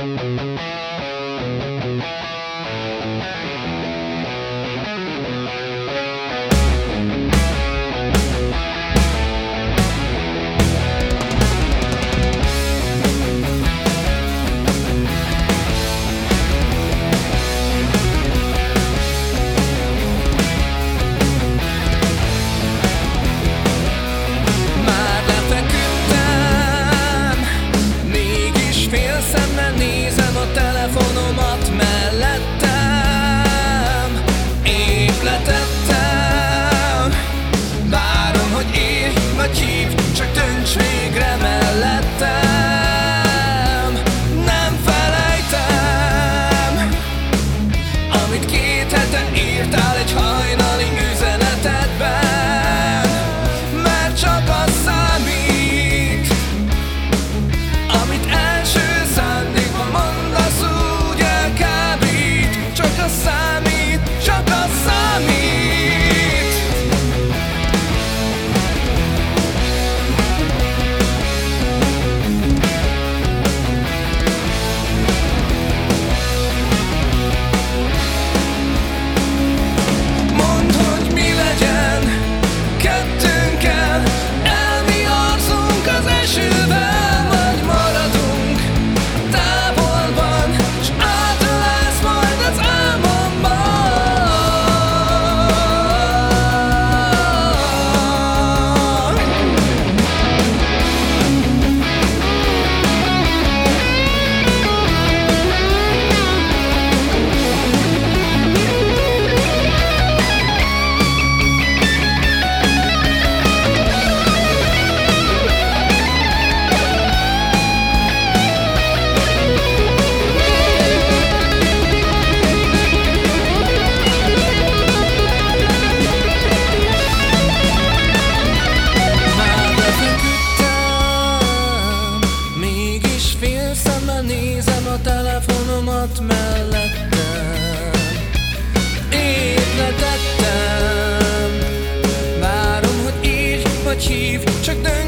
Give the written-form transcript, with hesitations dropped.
Nézem a telefonomat mellettem, épp letettem. Várom, hogy írj vagy hívj, csak dönts végre mellettem. Nem felejtem, amit 2 hete írtál egy hajnali üzenetedben, mert csak az számít, amit első szándékban mondasz, úgy elkábít. Csak az számít, csak az számít. Mondd, hogy mi legyen kettőnkkel, elviharzunk az esővel, vagy maradunk távolban, s átölelsz majd az álmomban. Nézem a telefonomat mellettem, épp letettem. Várom, hogy írj vagy hívj, csak